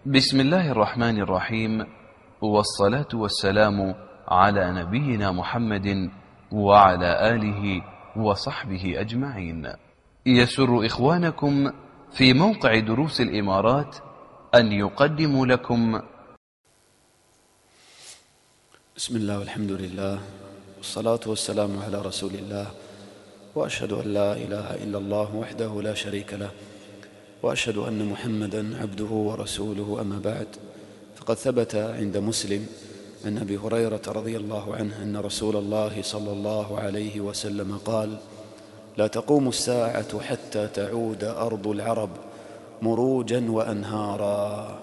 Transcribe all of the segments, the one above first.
بسم الله الرحمن الرحيم، والصلاة والسلام على نبينا محمد وعلى آله وصحبه أجمعين. يسر إخوانكم في موقع دروس الإمارات أن يقدموا لكم بسم الله والحمد لله والصلاة والسلام على رسول الله، وأشهد أن لا إله إلا الله وحده لا شريك له، وأشهد أن محمدًا عبده ورسوله. أما بعد، فقد ثبت عند مسلم عن أبي هريرة رضي الله عنه أن رسول الله صلى الله عليه وسلم قال: لا تقوم الساعة حتى تعود أرض العرب مروجا وأنهارا.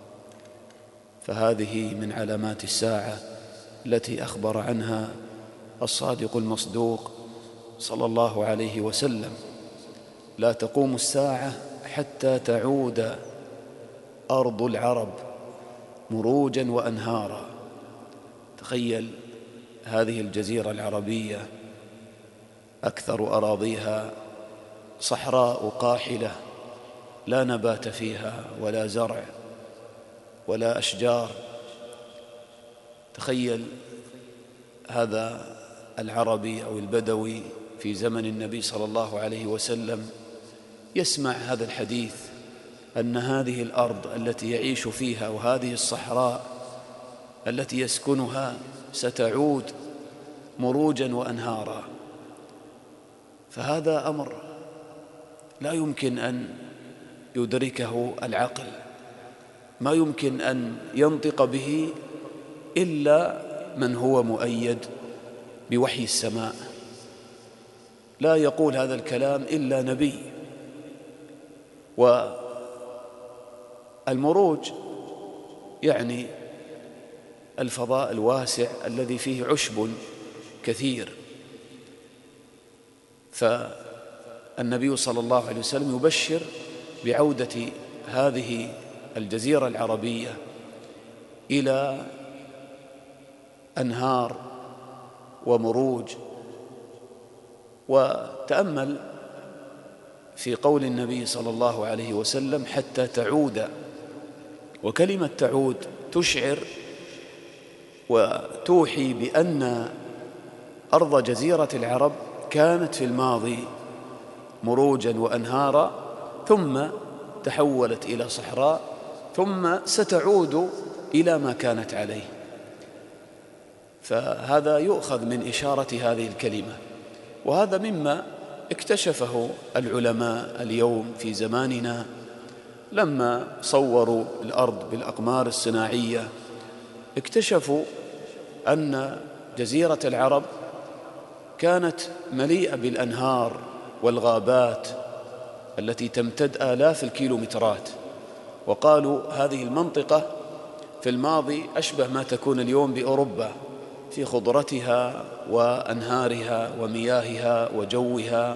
فهذه من علامات الساعة التي أخبر عنها الصادق المصدوق صلى الله عليه وسلم: لا تقوم الساعة حتى تعود أرض العرب مروجا وأنهارا. تخيل هذه الجزيرة العربية أكثر أراضيها صحراء قاحلة، لا نبات فيها ولا زرع ولا أشجار. تخيل هذا العربي أو البدوي في زمن النبي صلى الله عليه وسلم يسمع هذا الحديث، أن هذه الأرض التي يعيش فيها وهذه الصحراء التي يسكنها ستعود مروجا وأنهارا. فهذا أمر لا يمكن أن يدركه العقل، ما يمكن أن ينطق به إلا من هو مؤيد بوحي السماء. لا يقول هذا الكلام إلا نبي. والمروج يعني الفضاء الواسع الذي فيه عشب كثير. فالنبي صلى الله عليه وسلم يبشر بعودة هذه الجزيرة العربية إلى أنهار ومروج. وتأمل في قول النبي صلى الله عليه وسلم: حتى تعود. وكلمة تعود تشعر وتوحي بأن أرض جزيرة العرب كانت في الماضي مروجا وأنهارا، ثم تحولت إلى صحراء، ثم ستعود إلى ما كانت عليه. فهذا يؤخذ من إشارة هذه الكلمة، وهذا مما اكتشفه العلماء اليوم في زماننا لما صوروا الأرض بالأقمار الصناعية. اكتشفوا أن جزيرة العرب كانت مليئة بالأنهار والغابات التي تمتد آلاف الكيلومترات، وقالوا هذه المنطقة في الماضي أشبه ما تكون اليوم بأوروبا في خضرتها وأنهارها ومياهها وجوها.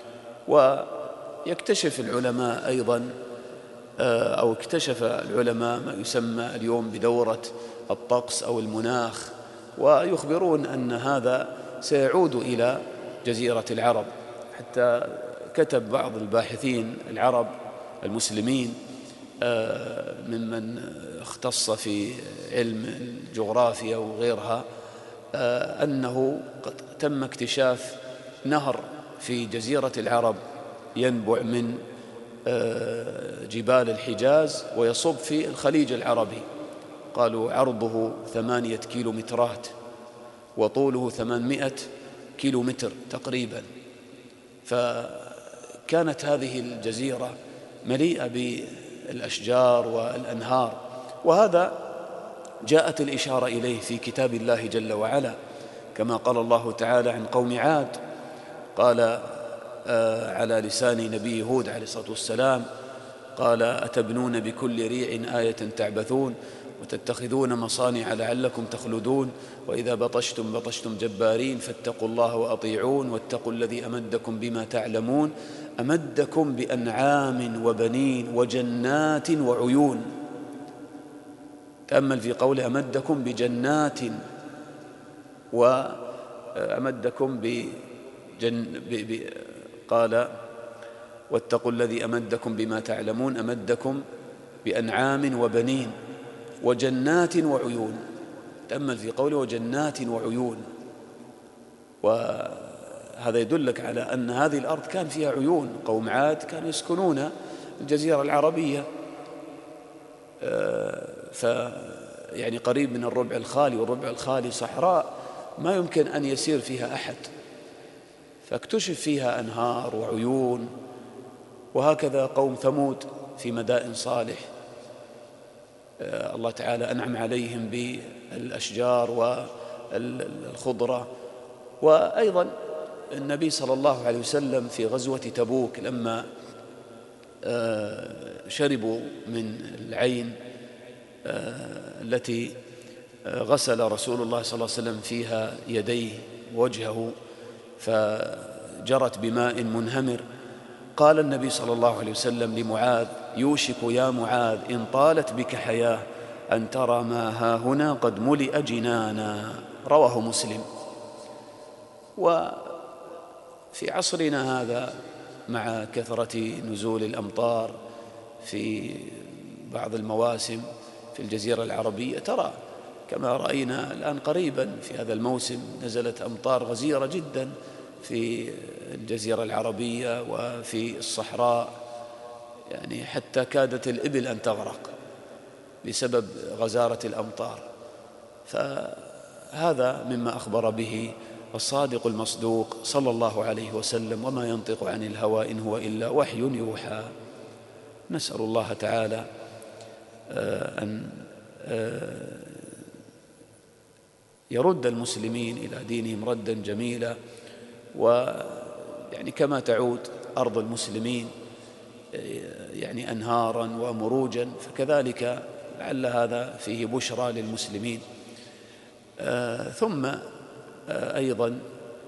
ويكتشف العلماء أيضا أو اكتشف العلماء ما يسمى اليوم بدورة الطقس أو المناخ، ويخبرون أن هذا سيعود إلى جزيرة العرب. حتى كتب بعض الباحثين العرب المسلمين ممن اختص في علم الجغرافيا وغيرها أنه قد تم اكتشاف نهر في جزيرة العرب ينبع من جبال الحجاز ويصب في الخليج العربي. قالوا عرضه 8 كيلومترات وطوله 800 كيلومتر تقريبا. فكانت هذه الجزيرة مليئة بالأشجار والأنهار، وهذا جاءت الإشارة إليه في كتاب الله جل وعلا، كما قال الله تعالى عن قوم عاد، قال على لسان نبي هود عليه الصلاة والسلام: قال أتبنون بكل ريع آية تعبثون وتتخذون مصانع لعلكم تخلدون وإذا بطشتم بطشتم جبارين فاتقوا الله وأطيعون واتقوا الذي أمدكم بما تعلمون أمدكم بأنعام وبنين وجنات وعيون. تأمل في قوله أمدكم بجنات، وأمدكم قال واتقوا الذي أمدكم بما تعلمون أمدكم بأنعام وبنين وجنات وعيون. تأمل في قوله وجنات وعيون، وهذا يدلك على أن هذه الأرض كان فيها عيون. قوم عاد كانوا يسكنون الجزيرة العربية، يعني قريب من الربع الخالي، والربع الخالي صحراء ما يمكن أن يسير فيها أحد، فاكتشف فيها أنهار وعيون. وهكذا قوم ثمود في مدائن صالح، الله تعالى أنعم عليهم بالأشجار والخضرة. وأيضا النبي صلى الله عليه وسلم في غزوة تبوك لما شربوا من العين التي غسل رسول الله صلى الله عليه وسلم فيها يديه ووجهه فجرت بماء منهمر، قال النبي صلى الله عليه وسلم لمعاذ: يوشك يا معاذ إن طالت بك حياة أن ترى ما ها هنا قد ملئ جنانا. رواه مسلم. وفي عصرنا هذا مع كثرة نزول الأمطار في بعض المواسم في الجزيرة العربية، ترى كما رأينا الآن قريبا في هذا الموسم نزلت أمطار غزيرة جدا في الجزيرة العربية وفي الصحراء، يعني حتى كادت الإبل أن تغرق بسبب غزارة الأمطار. فهذا مما أخبر به الصادق المصدوق صلى الله عليه وسلم: وما ينطق عن الهوى إن هو إلا وحي يوحى. نسأل الله تعالى أن يرد المسلمين إلى دينهم ردا جميلا، ويعني كما تعود أرض المسلمين يعني أنهارا ومروجا، فكذلك لعل هذا فيه بشرى للمسلمين. ثم أيضا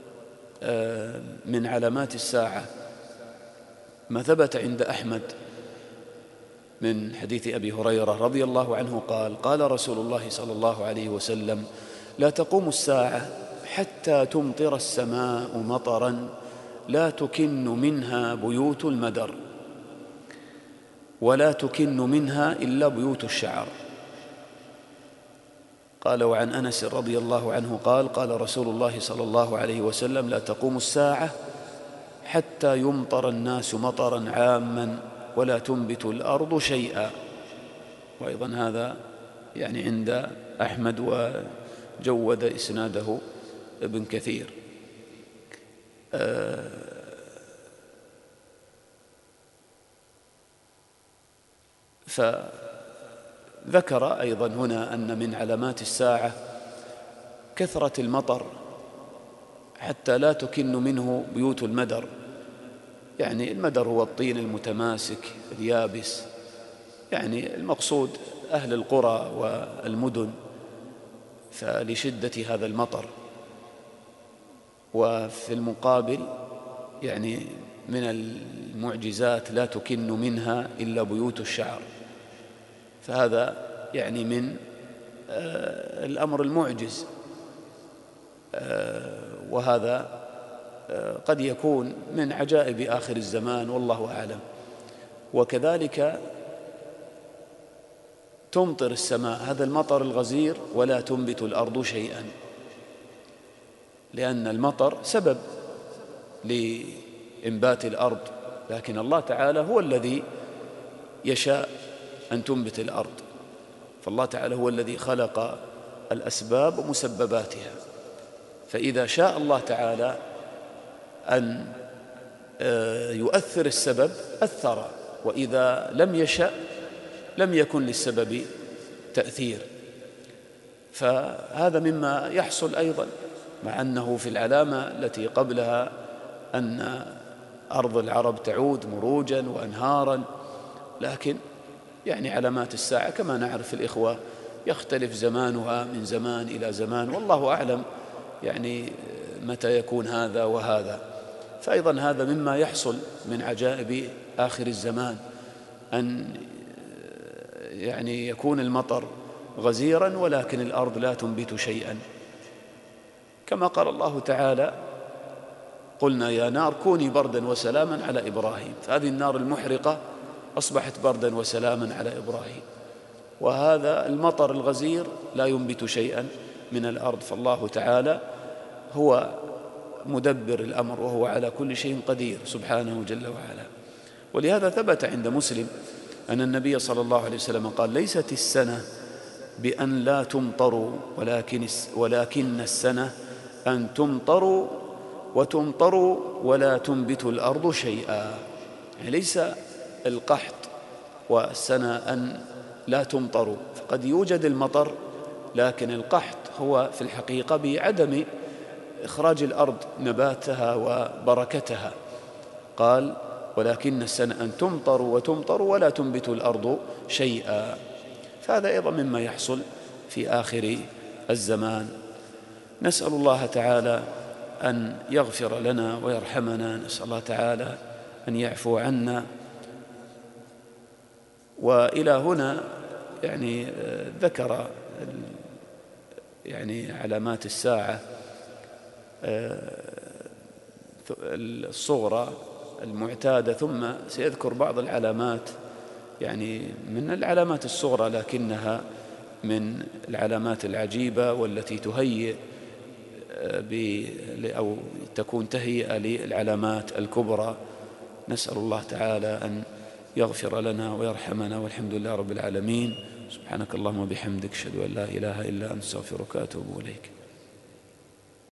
من علامات الساعة ما ثبت عند أحمد من حديث أبي هريرة رضي الله عنه قال: قال رسول الله صلى الله عليه وسلم: لا تقوم الساعة حتى تمطر السماء مطرا لا تكن منها بيوت المدر ولا تكن منها إلا بيوت الشعر. قال: وعن أنس رضي الله عنه قال: قال رسول الله صلى الله عليه وسلم: لا تقوم الساعة حتى يمطر الناس مطرا عاما ولا تنبت الأرض شيئا. وأيضا هذا يعني عند أحمد وجود إسناده ابن كثير. فذكر أيضا هنا أن من علامات الساعة كثرة المطر حتى لا تكن منه بيوت المدر. يعني المدر هو الطين المتماسك اليابس، يعني المقصود أهل القرى والمدن، فلشدة هذا المطر. وفي المقابل يعني من المعجزات لا تكن منها إلا بيوت الشعر، فهذا يعني من الأمر المعجز، وهذا قد يكون من عجائب آخر الزمان والله أعلم. وكذلك تمطر السماء هذا المطر الغزير ولا تنبت الأرض شيئا، لأن المطر سبب لإنبات الأرض، لكن الله تعالى هو الذي يشاء أن تنبت الأرض. فالله تعالى هو الذي خلق الأسباب ومسبباتها، فإذا شاء الله تعالى أن يؤثر السبب أثر، وإذا لم يشأ لم يكن للسبب تأثير. فهذا مما يحصل أيضا، مع أنه في العلامة التي قبلها أن أرض العرب تعود مروجا وأنهارا، لكن يعني علامات الساعة كما نعرف الإخوة يختلف زمانها من زمان إلى زمان، والله أعلم يعني متى يكون هذا وهذا. فأيضا هذا مما يحصل من عجائب آخر الزمان، أن يعني يكون المطر غزيرا ولكن الأرض لا تنبت شيئا، كما قال الله تعالى: قلنا يا نار كوني بردا وسلاما على إبراهيم. فهذه النار المحرقة أصبحت بردا وسلاما على إبراهيم. وهذا المطر الغزير لا ينبت شيئا من الأرض، فالله تعالى هو مدبر الأمر وهو على كل شيء قدير سبحانه جل وعلا. ولهذا ثبت عند مسلم أن النبي صلى الله عليه وسلم قال: ليست السنة بأن لا تمطروا ولكن السنة أن تمطروا وتمطروا ولا تنبت الأرض شيئا. يعني ليس القحط والسنة أن لا تمطروا، فقد يوجد المطر، لكن القحط هو في الحقيقة بعدم إخراج الأرض نباتها وبركتها. قال: ولكن السنة أن تمطروا وتمطروا ولا تنبت الأرض شيئا. فهذا أيضا مما يحصل في آخر الزمان. نسأل الله تعالى أن يغفر لنا ويرحمنا، نسأل الله تعالى أن يعفو عنا. وإلى هنا يعني ذكر يعني علامات الساعة الصغرى المعتادة، ثم سيذكر بعض العلامات يعني من العلامات الصغرى لكنها من العلامات العجيبة والتي تهيئ أو تكون تهيئة للعلامات الكبرى. نسأل الله تعالى أن يغفر لنا ويرحمنا، والحمد لله رب العالمين. سبحانك اللهم وبحمدك، أشهد أن لا إله إلا أنت، أستغفرك وأتوب إليك.